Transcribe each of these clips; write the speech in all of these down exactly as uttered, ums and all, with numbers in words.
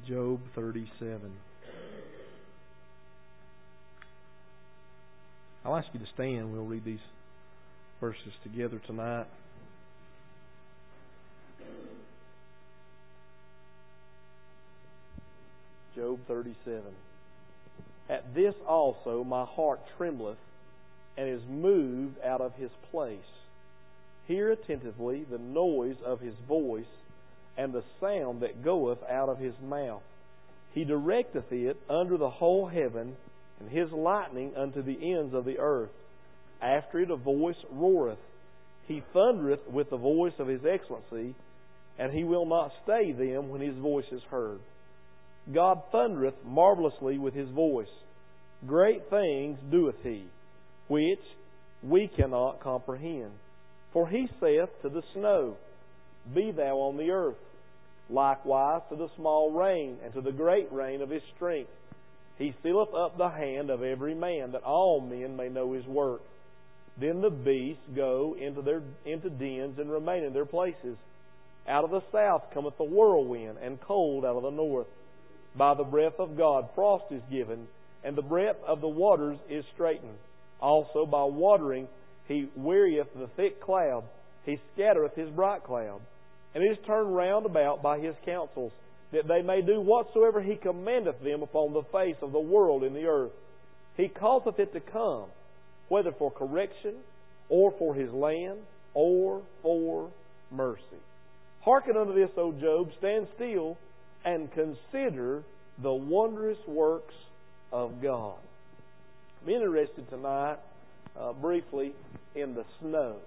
Job thirty-seven. I'll ask you to stand. We'll read these verses together tonight. Job thirty-seven. At this also my heart trembleth, and is moved out of his place. Hear attentively the noise of his voice, and the sound that goeth out of his mouth. He directeth it under the whole heaven, and his lightning unto the ends of the earth. After it a voice roareth. He thundereth with the voice of his excellency, and he will not stay them when his voice is heard. God thundereth marvelously with his voice. Great things doeth he, which we cannot comprehend. For he saith to the snow, Be thou on the earth. Likewise to the small rain, and to the great rain of his strength. He sealeth up the hand of every man, that all men may know his work. Then the beasts go into their into dens, and remain in their places. Out of the south cometh the whirlwind, and cold out of the north. By the breath of God frost is given, and the breadth of the waters is straitened. Also by watering he wearieth the thick cloud. He scattereth his bright cloud. And it is turned round about by his counsels, that they may do whatsoever he commandeth them upon the face of the world in the earth. He causeth it to come, whether for correction, or for his land, or for mercy. Hearken unto this, O Job, stand still, and consider the wondrous works of God. I'm interested tonight, uh, briefly, in the snow.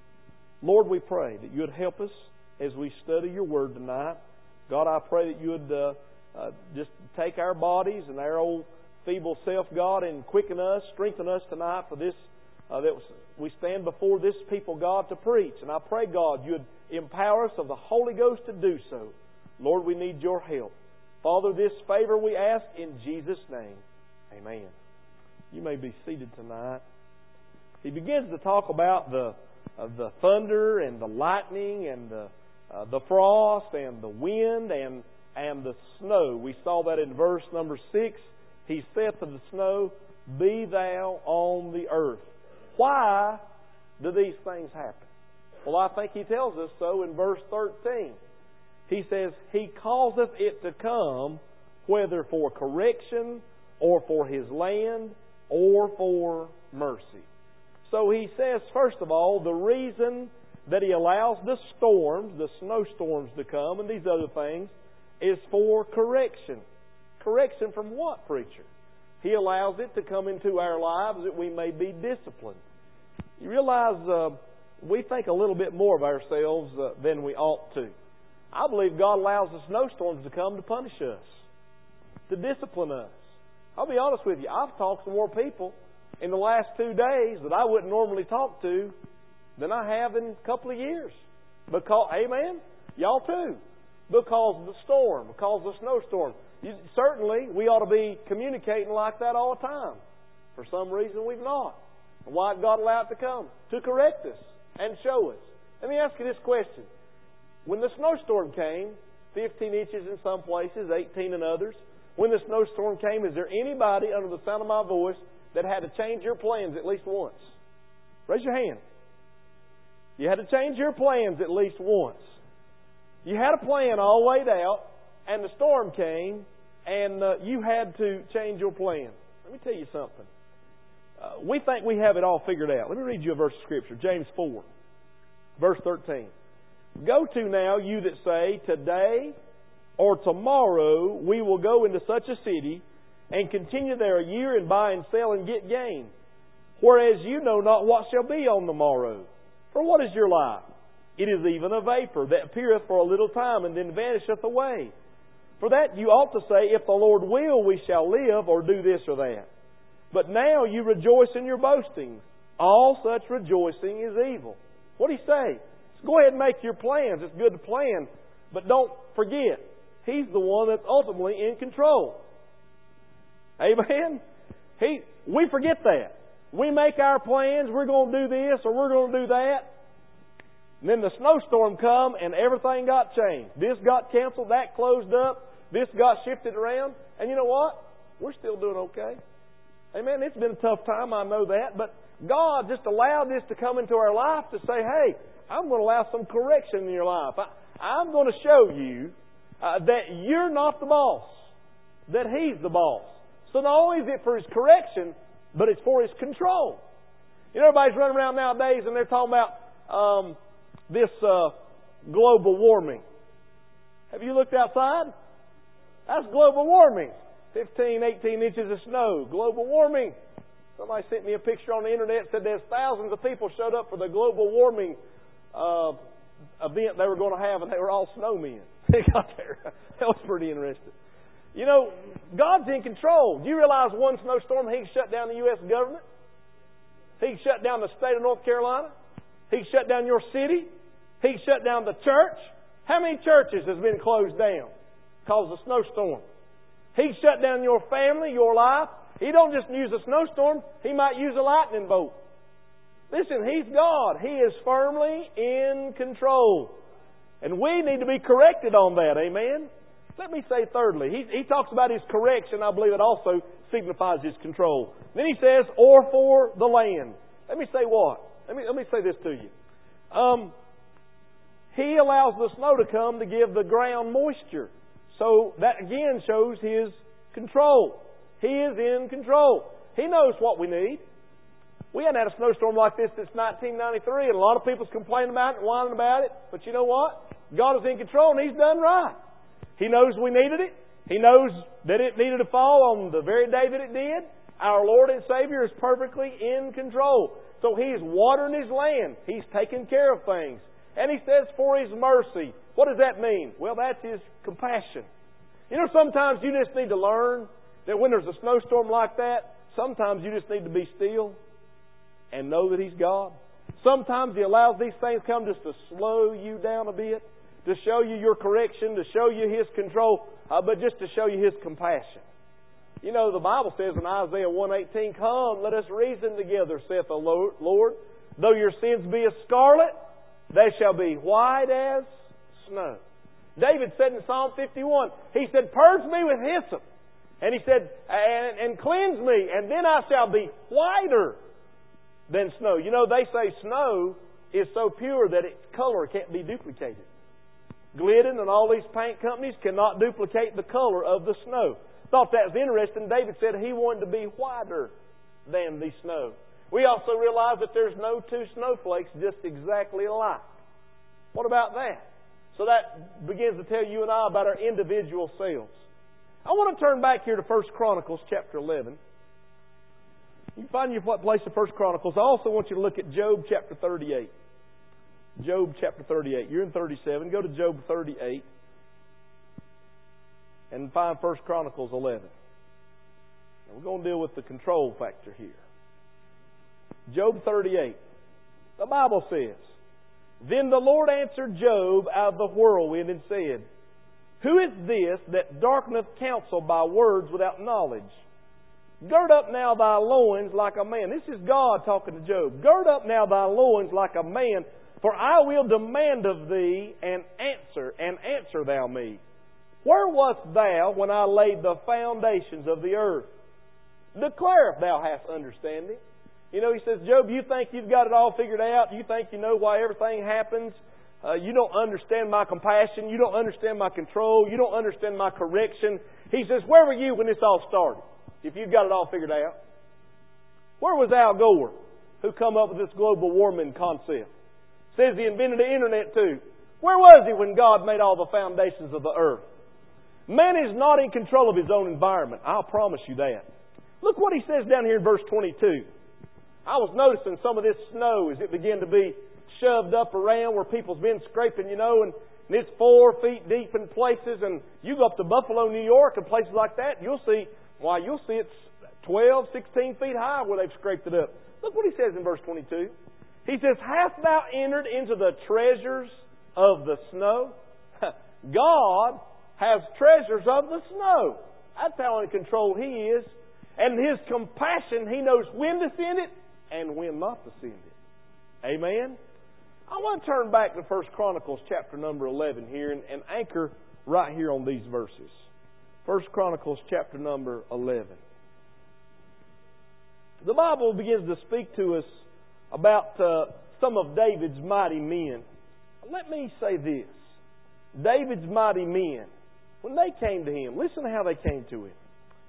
Lord, we pray that you would help us as we study your word tonight. God, I pray that you would uh, uh, just take our bodies and our old feeble self, God, and quicken us, strengthen us tonight for this, uh, that we stand before this people, God, to preach. And I pray, God, you would empower us of the Holy Ghost to do so. Lord, we need your help. Father, this favor we ask in Jesus' name. Amen. You may be seated tonight. He begins to talk about the uh, the thunder and the lightning and the uh, the frost and the wind and and the snow. We saw that in verse number six. He saith to the snow, Be thou on the earth. Why do these things happen? Well, I think he tells us so in verse thirteen. He says, He causeth it to come, whether for correction, or for his land, or for mercy. So he says, first of all, the reason that he allows the storms, the snowstorms to come, and these other things, is for correction. Correction from what, preacher? He allows it to come into our lives that we may be disciplined. You realize uh, we think a little bit more of ourselves uh, than we ought to. I believe God allows the snowstorms to come to punish us, to discipline us. I'll be honest with you, I've talked to more people in the last two days that I wouldn't normally talk to than I have in a couple of years. Because, amen? Y'all too. Because of the storm, because of the snowstorm. You, certainly, we ought to be communicating like that all the time. For some reason, we've not. And why did God allow it to come? To correct us and show us. Let me ask you this question. When the snowstorm came, fifteen inches in some places, eighteen in others, when the snowstorm came, is there anybody under the sound of my voice that had to change your plans at least once? Raise your hand. You had to change your plans at least once. You had a plan all laid out, and the storm came, and uh, you had to change your plan. Let me tell you something. Uh, we think we have it all figured out. Let me read you a verse of Scripture. James four, verse thirteen. Go to now, you that say, Today or tomorrow we will go into such a city, and continue there a year, and buy and sell, and get gain. Whereas you know not what shall be on the morrow. For what is your life? It is even a vapor that appeareth for a little time, and then vanisheth away. For that you ought to say, If the Lord will, we shall live, or do this or that. But now you rejoice in your boastings. All such rejoicing is evil. What do you say? Go ahead and make your plans. It's good to plan. But don't forget, He's the one that's ultimately in control. Amen? He, we forget that. We make our plans. We're going to do this or we're going to do that. And then the snowstorm come and everything got changed. This got canceled. That closed up. this got shifted around. And you know what? We're still doing okay. Amen. It's been a tough time, I know that. But God just allowed this to come into our life to say, hey, I'm going to allow some correction in your life. I, I'm going to show you uh, that you're not the boss, that He's the boss. So not only is it for His correction, but it's for His control. You know, everybody's running around nowadays and they're talking about um, this uh, global warming. Have you looked outside? That's global warming. fifteen, eighteen inches of snow. Global warming. Somebody sent me a picture on the internet, said there's thousands of people showed up for the global warming uh, event they were going to have, and they were all snowmen. They got there. That was pretty interesting. You know, God's in control. Do you realize one snowstorm, He can shut down the U S government? He can shut down the state of North Carolina? He can shut down your city? He can shut down the church? How many churches has been closed down because of a snowstorm? He can shut down your family, your life. He don't just use a snowstorm. He might use a lightning bolt. Listen, He's God. He is firmly in control. And we need to be corrected on that. Amen? Let me say thirdly, he, he talks about His correction. I believe it also signifies His control. Then He says, or for the land. Let me say what? Let me, let me say this to you. Um, he allows the snow to come to give the ground moisture. So that again shows His control. He is in control. He knows what we need. We haven't had a snowstorm like this since nineteen ninety-three, and a lot of people's complaining about it and whining about it. But you know what? God is in control, and He's done right. He knows we needed it. He knows that it needed to fall on the very day that it did. Our Lord and Savior is perfectly in control. So He's watering His land. He's taking care of things. And He says, for His mercy. What does that mean? Well, that's His compassion. You know, sometimes you just need to learn that when there's a snowstorm like that, sometimes you just need to be still and know that He's God. Sometimes He allows these things come just to slow you down a bit, to show you your correction, to show you His control, uh, but just to show you His compassion. You know, the Bible says in Isaiah one eighteen, come, let us reason together, saith the Lord. Though your sins be as scarlet, they shall be white as snow. David said in Psalm fifty-one, he said, purge me with hyssop. And he said, and, and cleanse me, and then I shall be whiter than snow. You know, they say snow is so pure that its color can't be duplicated. Glidden and all these paint companies cannot duplicate the color of the snow. Thought that was interesting. David said he wanted to be whiter than the snow. We also realize that there's no two snowflakes just exactly alike. What about that? So that begins to tell you and I about our individual selves. I want to turn back here to First Chronicles chapter eleven. You can find your place in First Chronicles. I also want you to look at Job chapter thirty-eight. Job chapter thirty-eight. You're in thirty-seven. Go to Job thirty-eight and find First Chronicles eleven. And we're going to deal with the control factor here. Job thirty-eight. The Bible says, then the Lord answered Job out of the whirlwind and said, who is this that darkeneth counsel by words without knowledge? Gird up now thy loins like a man. This is God talking to Job. Gird up now thy loins like a man, for I will demand of thee and answer, and answer thou me. Where wast thou when I laid the foundations of the earth? Declare if thou hast understanding. You know, he says, Job, you think you've got it all figured out? You think you know why everything happens? Uh, you don't understand my compassion. You don't understand my control. You don't understand my correction. He says, where were you when this all started? If you've got it all figured out. Where was Al Gore, who come up with this global warming concept? Says he invented the internet too. Where was he when God made all the foundations of the earth? Man is not in control of his own environment. I'll promise you that. Look what he says down here in verse twenty-two. I was noticing some of this snow as it began to be shoved up around where people's been scraping, you know, and, and it's four feet deep in places. And you go up to Buffalo, New York, and places like that, you'll see, why, you'll see it's twelve, sixteen feet high where they've scraped it up. Look what he says in verse twenty-two. He says, hast thou entered into the treasures of the snow? God has treasures of the snow. That's how in control He is. And His compassion, He knows when to send it and when not to send it. Amen? I want to turn back to First Chronicles chapter number eleven here and, and anchor right here on these verses. First Chronicles chapter number eleven. The Bible begins to speak to us about uh, some of David's mighty men. Let me say this. David's mighty men, when they came to him, listen to how they came to him.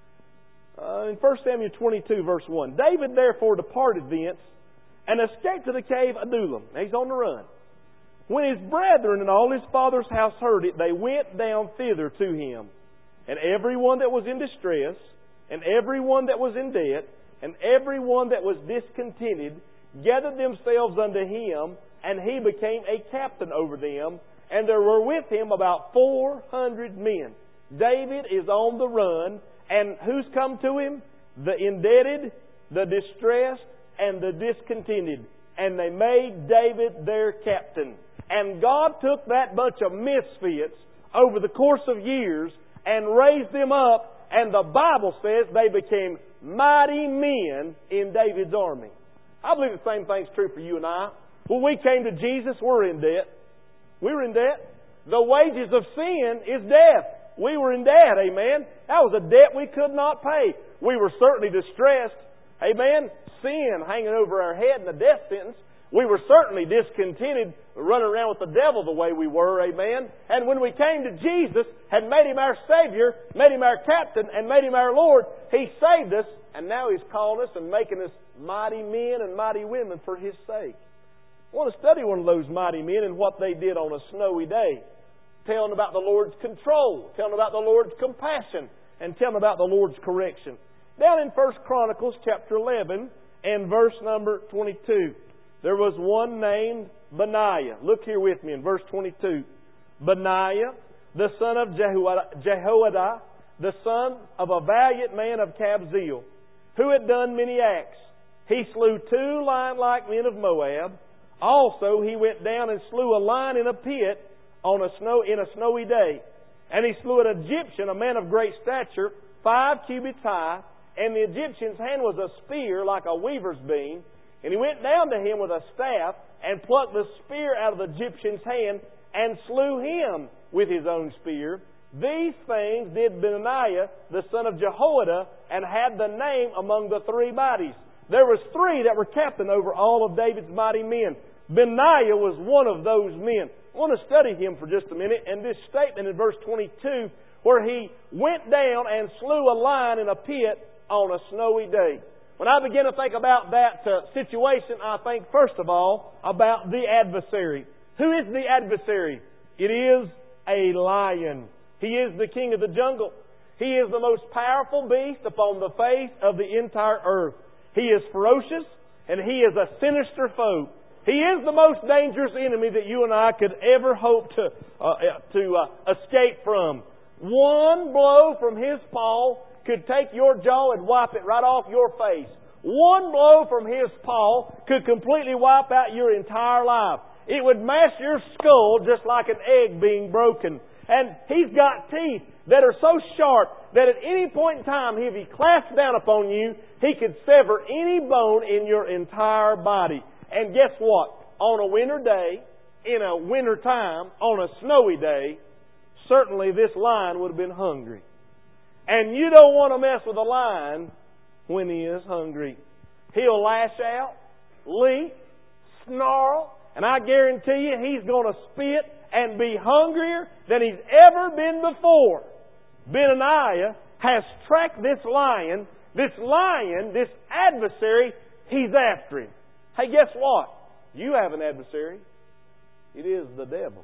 Uh, in First Samuel twenty-two, verse one, David therefore departed thence and escaped to the cave Adullam. Now he's on the run. When his brethren and all his father's house heard it, they went down thither to him. And everyone that was in distress, and everyone that was in debt, and everyone that was discontented, gathered themselves unto him, and he became a captain over them. And there were with him about four hundred men. David is on the run, and who's come to him? The indebted, the distressed, and the discontented. And they made David their captain. And God took that bunch of misfits over the course of years and raised them up, and the Bible says they became mighty men in David's army. I believe the same thing's true for you and I. When we came to Jesus, we're in debt. We were in debt. The wages of sin is death. We were in debt, amen. That was a debt we could not pay. We were certainly distressed, amen. Sin hanging over our head and a death sentence. We were certainly discontented, running around with the devil the way we were, amen. And when we came to Jesus and made Him our Savior, made Him our Captain, and made Him our Lord, He saved us, and now He's calling us and making us mighty men and mighty women for His sake. I want to study one of those mighty men and what they did on a snowy day. Telling about the Lord's control, telling about the Lord's compassion, and telling about the Lord's correction. Down in First Chronicles chapter eleven and verse number twenty-two. There was one named Benaiah. Look here with me in verse twenty-two. Benaiah, the son of Jehoiada, the son of a valiant man of Kabzeel, who had done many acts. He slew two lion-like men of Moab. Also, he went down and slew a lion in a pit on a snow in a snowy day. And he slew an Egyptian, a man of great stature, five cubits high, and the Egyptian's hand was a spear like a weaver's beam. And he went down to him with a staff and plucked the spear out of the Egyptian's hand and slew him with his own spear. These things did Benaiah, the son of Jehoiada, and had the name among the three mighties. There was three that were captain over all of David's mighty men. Benaiah was one of those men. I want to study him for just a minute. And this statement in verse twenty-two, where he went down and slew a lion in a pit on a snowy day. When I begin to think about that uh, situation, I think first of all about the adversary. Who is the adversary? It is a lion. He is the king of the jungle. He is the most powerful beast upon the face of the entire earth. He is ferocious, and he is a sinister foe. He is the most dangerous enemy that you and I could ever hope to uh, to uh, escape from. One blow from his paw could take your jaw and wipe it right off your face. One blow from his paw could completely wipe out your entire life. It would mash your skull just like an egg being broken. And he's got teeth that are so sharp that at any point in time, if he clasps down upon you, he could sever any bone in your entire body. And guess what? On a winter day, in a winter time, on a snowy day, certainly this lion would have been hungry. And you don't want to mess with a lion when he is hungry. He'll lash out, leap, snarl, and I guarantee you he's going to spit and be hungrier than he's ever been before. Benaiah has tracked this lion. This lion, this adversary, he's after him. Hey, guess what? You have an adversary. It is the devil.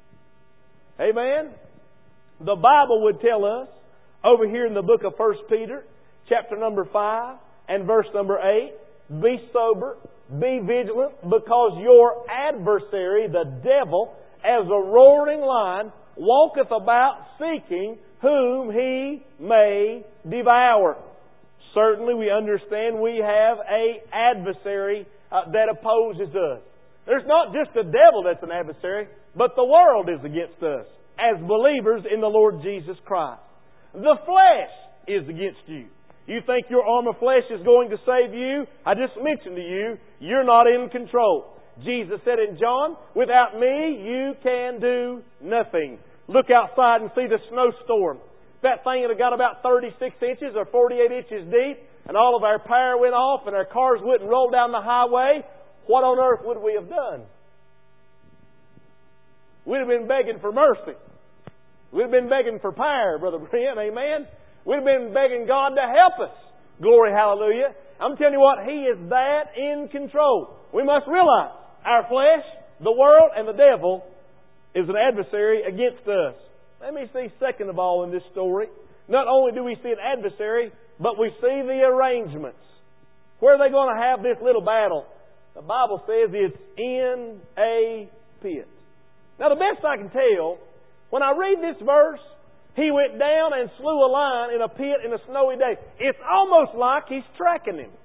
Amen? The Bible would tell us over here in the book of First Peter, chapter number five and verse number eight, be sober, be vigilant, because your adversary, the devil, as a roaring lion, walketh about seeking whom he may devour. Certainly we understand we have an adversary uh, that opposes us. There's not just the devil that's an adversary, but the world is against us as believers in the Lord Jesus Christ. The flesh is against you. You think your arm of flesh is going to save you? I just mentioned to you, you're not in control. Jesus said in John, without me you can do nothing. Look outside and see the snowstorm. that thing had got about thirty-six inches or forty-eight inches deep, and all of our power went off and our cars wouldn't roll down the highway, what on earth would we have done? We'd have been begging for mercy. We'd have been begging for power, Brother Brent, amen? We'd have been begging God to help us. Glory, hallelujah. I'm telling you what, He is that in control. We must realize our flesh, the world, and the devil is an adversary against us. Let me see, second of all, in this story, not only do we see an adversary, but we see the arrangements. Where are they going to have this little battle? The Bible says it's in a pit. Now, the best I can tell, when I read this verse, he went down and slew a lion in a pit in a snowy day. It's almost like he's tracking him.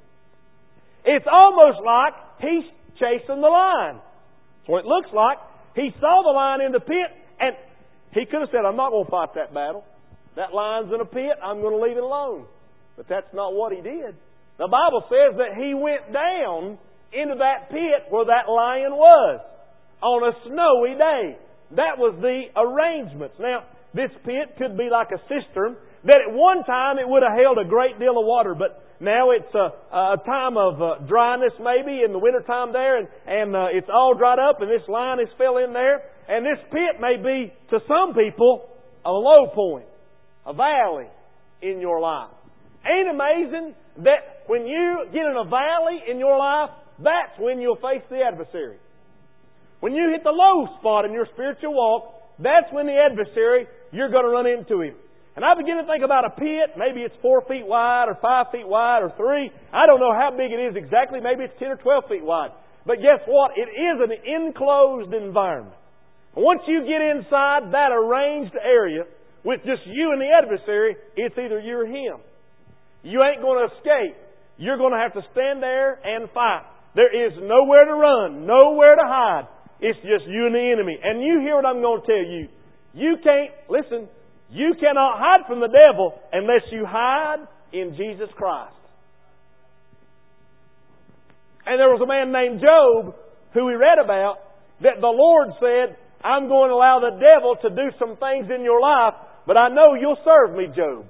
It's almost like he's chasing the lion. That's what it looks like. He saw the lion in the pit, and he could have said, I'm not going to fight that battle. That lion's in a pit, I'm going to leave it alone. But that's not what he did. The Bible says that he went down into that pit where that lion was on a snowy day. That was the arrangements. Now, this pit could be like a cistern that at one time it would have held a great deal of water, but now it's a, a time of uh, dryness maybe in the wintertime there, and, and uh, it's all dried up, and this lion has fell in there. And this pit may be, to some people, a low point, a valley in your life. Ain't it amazing that when you get in a valley in your life, that's when you'll face the adversary. When you hit the low spot in your spiritual walk, that's when the adversary, you're going to run into him. And I begin to think about a pit. Maybe it's four feet wide or five feet wide or three. I don't know how big it is exactly. Maybe it's ten or twelve feet wide. But guess what? It is an enclosed environment. Once you get inside that arranged area with just you and the adversary, it's either you or him. You ain't going to escape. You're going to have to stand there and fight. There is nowhere to run, nowhere to hide. It's just you and the enemy. And you hear what I'm going to tell you. You can't, listen, you cannot hide from the devil unless you hide in Jesus Christ. And there was a man named Job who we read about that the Lord said, I'm going to allow the devil to do some things in your life, but I know you'll serve me, Job.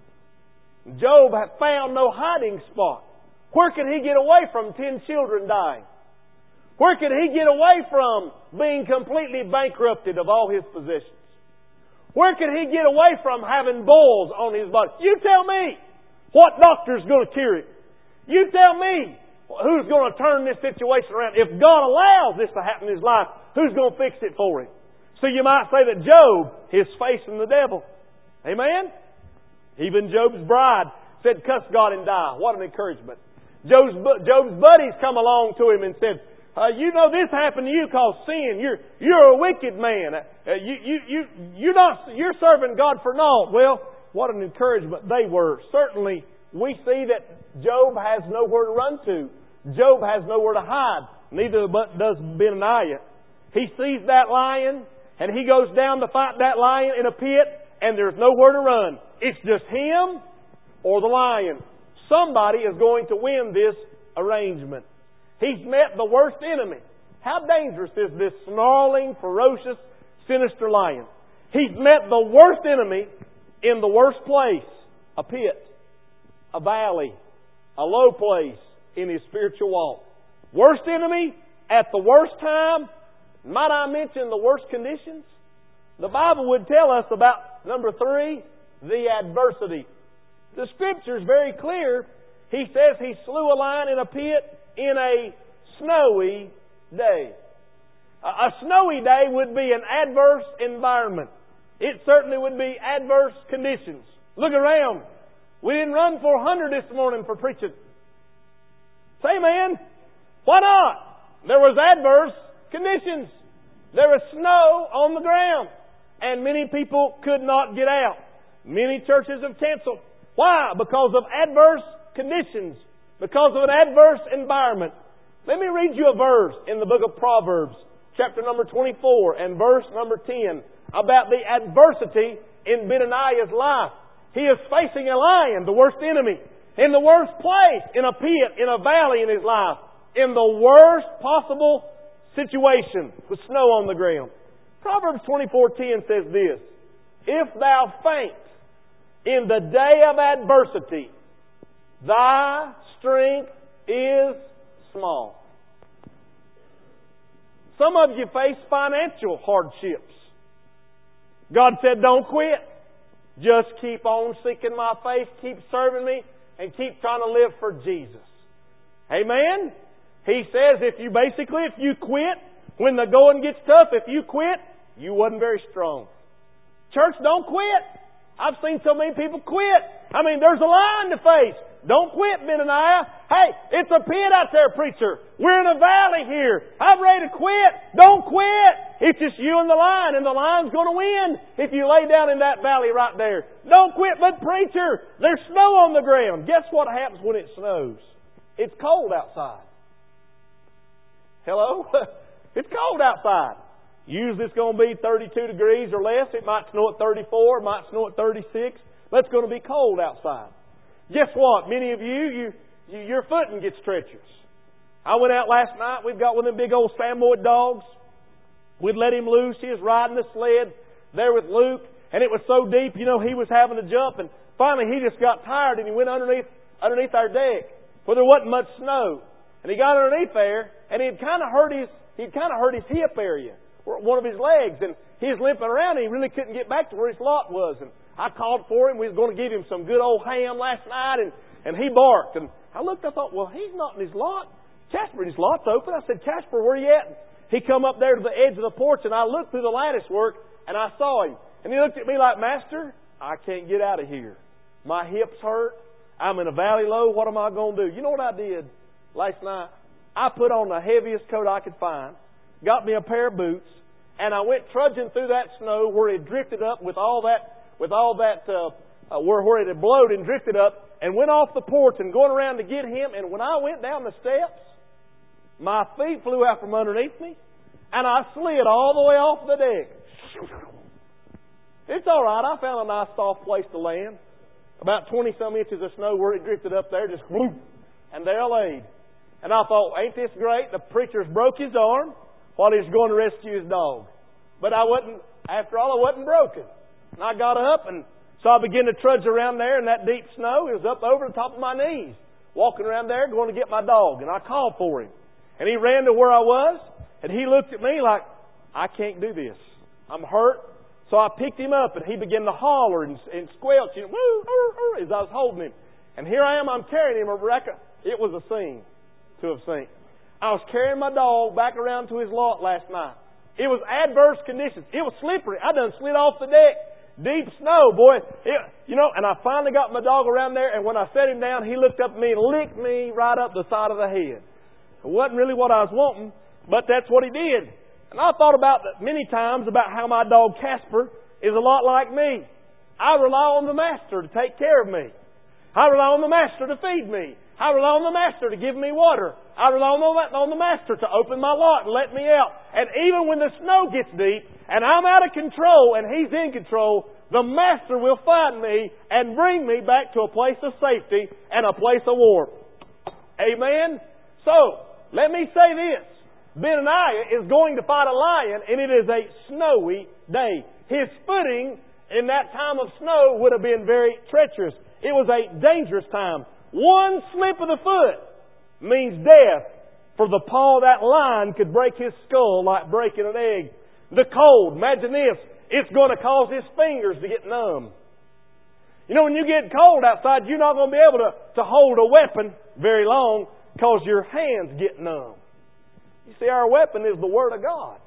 Job had found no hiding spot. Where could he get away from ten children dying? Where could he get away from being completely bankrupted of all his possessions? Where could he get away from having boils on his body? You tell me what doctor's going to cure it. You tell me who's going to turn this situation around. If God allows this to happen in his life, who's going to fix it for him? So you might say that Job is facing the devil. Amen? Even Job's bride said, cuss God and die. What an encouragement. Job's, Job's buddies come along to him and said, uh, you know this happened to you because sin. You're, you're a wicked man. Uh, you, you, you, you're, not, you're serving God for naught. Well, what an encouragement they were. Certainly, we see that Job has nowhere to run to. Job has nowhere to hide. Neither does Benaiah. He sees that lion, and he goes down to fight that lion in a pit, and there's nowhere to run. It's just him or the lion. Somebody is going to win this arrangement. He's met the worst enemy. How dangerous is this snarling, ferocious, sinister lion? He's met the worst enemy in the worst place. A pit, a valley, a low place in his spiritual walk. Worst enemy at the worst time. Might I mention the worst conditions? The Bible would tell us about, number three, the adversity. The Scripture is very clear. He says he slew a lion in a pit in a snowy day. A snowy day would be an adverse environment. It certainly would be adverse conditions. Look around. We didn't run four hundred this morning for preaching. Say, man, why not? There was adverse conditions. There was snow on the ground. And many people could not get out. Many churches have canceled. Why? Because of adverse conditions. Because of an adverse environment. Let me read you a verse in the book of Proverbs, chapter number twenty-four and verse number ten, about the adversity in Benaiah's life. He is facing a lion, the worst enemy, in the worst place, in a pit, in a valley in his life, in the worst possible situation, with snow on the ground. Proverbs twenty-four ten says this, if thou faint in the day of adversity, thy strength is small. Some of you face financial hardships. God said, don't quit. Just keep on seeking my face, keep serving me, and keep trying to live for Jesus. Amen? He says if you basically, if you quit, when the going gets tough, if you quit, you wasn't very strong. Church, don't quit. I've seen so many people quit. I mean, there's a line to face. Don't quit, Benaniah. Hey, it's a pit out there, preacher. We're in a valley here. I'm ready to quit. Don't quit. It's just you and the line, and the line's going to win if you lay down in that valley right there. Don't quit. But preacher, there's snow on the ground. Guess what happens when it snows? It's cold outside. Hello? It's cold outside. Usually it's going to be thirty-two degrees or less. It might snow at thirty-four. It might snow at thirty-six. But it's going to be cold outside. Guess what? Many of you, you, you your footing gets treacherous. I went out last night. We've got one of them big old Samoyed dogs. We'd let him loose. He was riding the sled there with Luke. And it was so deep, you know, he was having to jump. And finally he just got tired and he went underneath underneath our deck where there wasn't much snow. And he got underneath there and he'd kind of hurt his he'd kind of hurt his hip area, one of his legs. And he was limping around and he really couldn't get back to where his lot was. And I called for him. We was going to give him some good old ham last night, and, and he barked. And I looked, I thought, well, he's not in his lot. Casper, his lot's open. I said, Casper, where are you at? He come up there to the edge of the porch, and I looked through the lattice work, and I saw him. And he looked at me like, Master, I can't get out of here. My hips hurt. I'm in a valley low. What am I going to do? You know what I did last night? I put on the heaviest coat I could find, got me a pair of boots, and I went trudging through that snow where it drifted up with all that with all that, uh, uh, where, where it had blowed and drifted up, and went off the porch and going around to get him. And when I went down the steps, my feet flew out from underneath me, and I slid all the way off the deck. It's all right. I found a nice soft place to land. About twenty-some inches of snow where it drifted up there, just whoop, and there I laid. And I thought, ain't this great? The preacher's broke his arm while he was going to rescue his dog. But I wasn't, after all, I wasn't broken. And I got up, and so I began to trudge around there in that deep snow. It was up over the top of my knees, walking around there, going to get my dog. And I called for him. And he ran to where I was, and he looked at me like, I can't do this. I'm hurt. So I picked him up, and he began to holler and, and squelch and woo, woo, woo, as I was holding him. And here I am, I'm carrying him. Rebecca, it was a scene to have seen. I was carrying my dog back around to his lot last night. It was adverse conditions. It was slippery. I done slid off the deck. Deep snow, boy. It, you know, and I finally got my dog around there, and when I set him down, he looked up at me and licked me right up the side of the head. It wasn't really what I was wanting, but that's what he did. And I thought about that many times about how my dog Casper is a lot like me. I rely on the Master to take care of me. I rely on the Master to feed me. I rely on the Master to give me water. I rely on the, on the Master to open my lot and let me out. And even when the snow gets deep and I'm out of control and He's in control, the Master will find me and bring me back to a place of safety and a place of warmth. Amen? So, let me say this. Benaniah is going to fight a lion, and it is a snowy day. His footing in that time of snow would have been very treacherous. It was a dangerous time. One slip of the foot means death. For the paw of that lion could break his skull like breaking an egg. The cold, imagine this, it's going to cause his fingers to get numb. You know, when you get cold outside, you're not going to be able to, to hold a weapon very long because your hands get numb. You see, our weapon is the Word of God.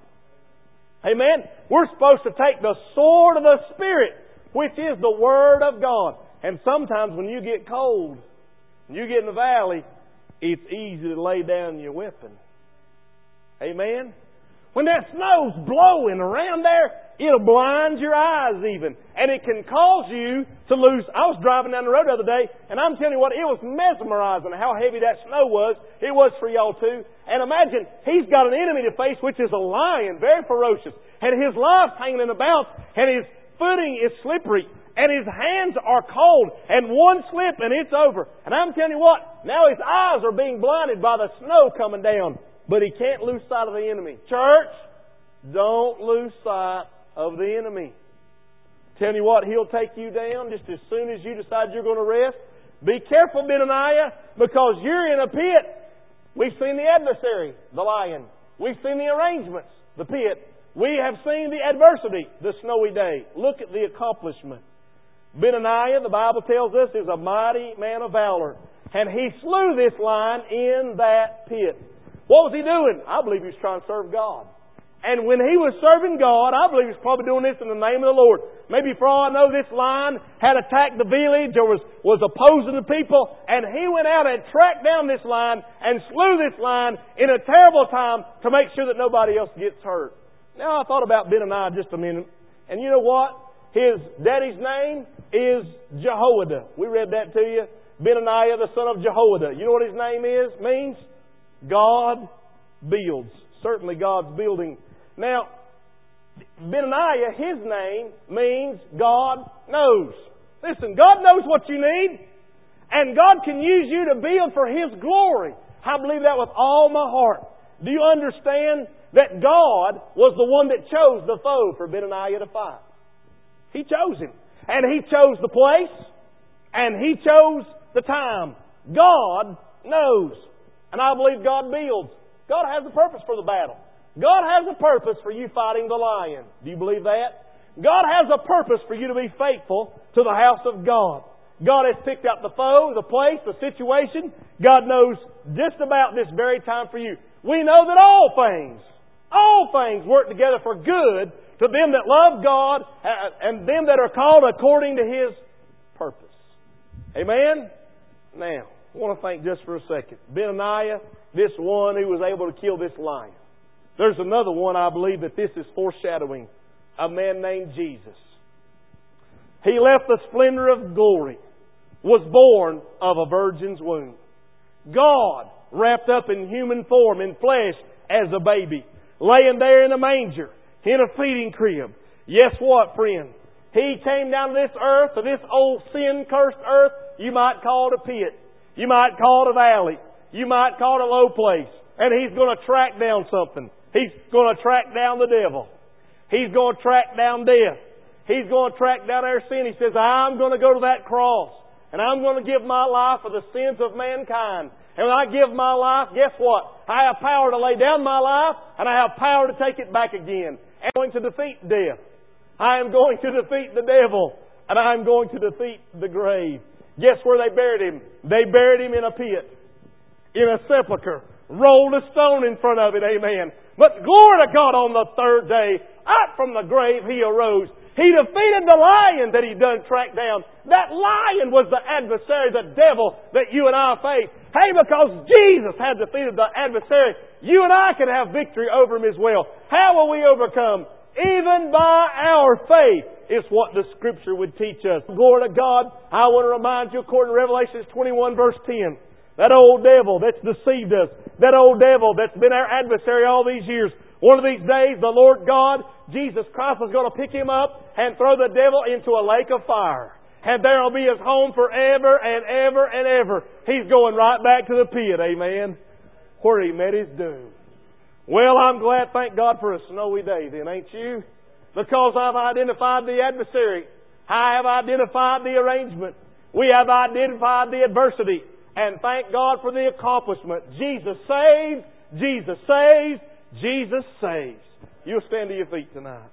Amen? We're supposed to take the sword of the Spirit, which is the Word of God. And sometimes when you get cold, when you get in the valley, it's easy to lay down your weapon. Amen? When that snow's blowing around there, it'll blind your eyes even. And it can cause you to lose. I was driving down the road the other day, and I'm telling you what, it was mesmerizing how heavy that snow was. It was for y'all too. And imagine, he's got an enemy to face, which is a lion, very ferocious. And his life's hanging in the balance, and his footing is slippery. And his hands are cold. And one slip and it's over. And I'm telling you what, now his eyes are being blinded by the snow coming down. But he can't lose sight of the enemy. Church, don't lose sight of the enemy. Tell you what, He'll take you down just as soon as you decide you're going to rest. Be careful, Benaniah, because you're in a pit. We've seen the adversary, the lion. We've seen the arrangements, the pit. We have seen the adversity, the snowy day. Look at the accomplishment. Benaniah, the Bible tells us, is a mighty man of valor. And he slew this lion in that pit. What was he doing? I believe he was trying to serve God. And when he was serving God, I believe he was probably doing this in the name of the Lord. Maybe for all I know, this lion had attacked the village or was, was opposing the people. And he went out and tracked down this lion and slew this lion in a terrible time to make sure that nobody else gets hurt. Now I thought about Benaniah just a minute. And you know what? His daddy's name is Jehoiada. We read that to you. Benaniah, the son of Jehoiada. You know what his name is? Means? God builds. Certainly God's building. Now, Benaniah, his name means God knows. Listen, God knows what you need. And God can use you to build for His glory. I believe that with all my heart. Do you understand that God was the one that chose the foe for Benaniah to fight? He chose him. And He chose the place. And He chose the time. God knows. And I believe God builds. God has a purpose for the battle. God has a purpose for you fighting the lion. Do you believe that? God has a purpose for you to be faithful to the house of God. God has picked out the foe, the place, the situation. God knows just about this very time for you. We know that all things, all things work together for good to them that love God and them that are called according to His purpose. Amen? Now, I want to think just for a second. Benaniah, this one who was able to kill this lion. There's another one I believe that this is foreshadowing. A man named Jesus. He left the splendor of glory. Was born of a virgin's womb. God wrapped up in human form, in flesh, as a baby. Laying there in a manger, in a feeding crib. Guess what, friend? He came down to this earth, to this old sin-cursed earth. You might call it a pit. You might call it a valley. You might call it a low place. And He's going to track down something. He's going to track down the devil. He's going to track down death. He's going to track down our sin. He says, I'm going to go to that cross. And I'm going to give my life for the sins of mankind. And when I give my life, guess what? I have power to lay down my life. And I have power to take it back again. I'm going to defeat death. I am going to defeat the devil. And I am going to defeat the grave. Guess where they buried Him? They buried Him in a pit. In a sepulcher. Rolled a stone in front of it. Amen. But glory to God, on the third day, up from the grave He arose. He defeated the lion that He done track down. That lion was the adversary, the devil that you and I face. Hey, because Jesus had defeated the adversary, you and I can have victory over him as well. How will we overcome? Even by our faith is what the Scripture would teach us. Glory to God. I want to remind you, according to Revelation twenty-one, verse ten, that old devil that's deceived us, that old devil that's been our adversary all these years, one of these days, the Lord God, Jesus Christ, is going to pick him up and throw the devil into a lake of fire. And there will be his home forever and ever and ever. He's going right back to the pit, amen, where he met his doom. Well, I'm glad, thank God, for a snowy day then, ain't you? Because I've identified the adversary. I have identified the arrangement. We have identified the adversity. And thank God for the accomplishment. Jesus saves. Jesus saves. Jesus saves. You'll stand to your feet tonight.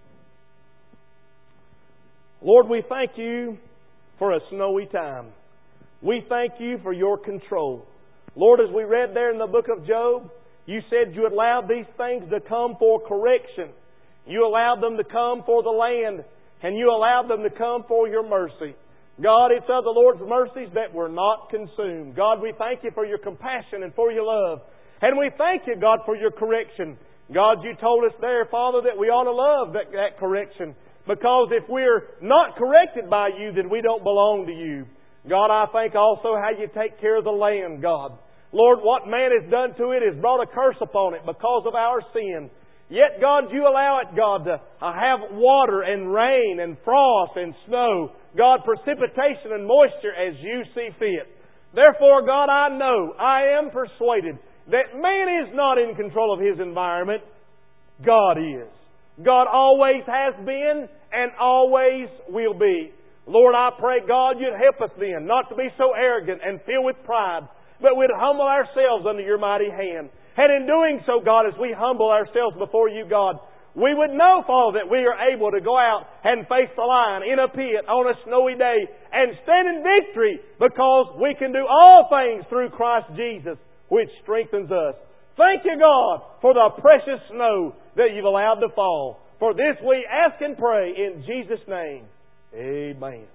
Lord, we thank You for a snowy time. We thank You for Your control. Lord, as we read there in the book of Job, You said You allowed these things to come for correction. You allowed them to come for the land. And You allowed them to come for Your mercy. God, it's of the Lord's mercies that we're not consumed. God, we thank You for Your compassion and for Your love. And we thank You, God, for Your correction. God, You told us there, Father, that we ought to love that, that correction. Because if we're not corrected by You, then we don't belong to You. God, I thank also how You take care of the land, God. Lord, what man has done to it has brought a curse upon it because of our sin. Yet, God, You allow it, God, to have water and rain and frost and snow. God, precipitation and moisture as You see fit. Therefore, God, I know, I am persuaded that man is not in control of his environment. God is. God always has been and always will be. Lord, I pray, God, You'd help us then not to be so arrogant and filled with pride, but we'd humble ourselves under Your mighty hand. And in doing so, God, as we humble ourselves before You, God, we would know, Father, that we are able to go out and face the lion in a pit on a snowy day and stand in victory because we can do all things through Christ Jesus, which strengthens us. Thank You, God, for the precious snow that You've allowed to fall. For this we ask and pray in Jesus' name. Amen.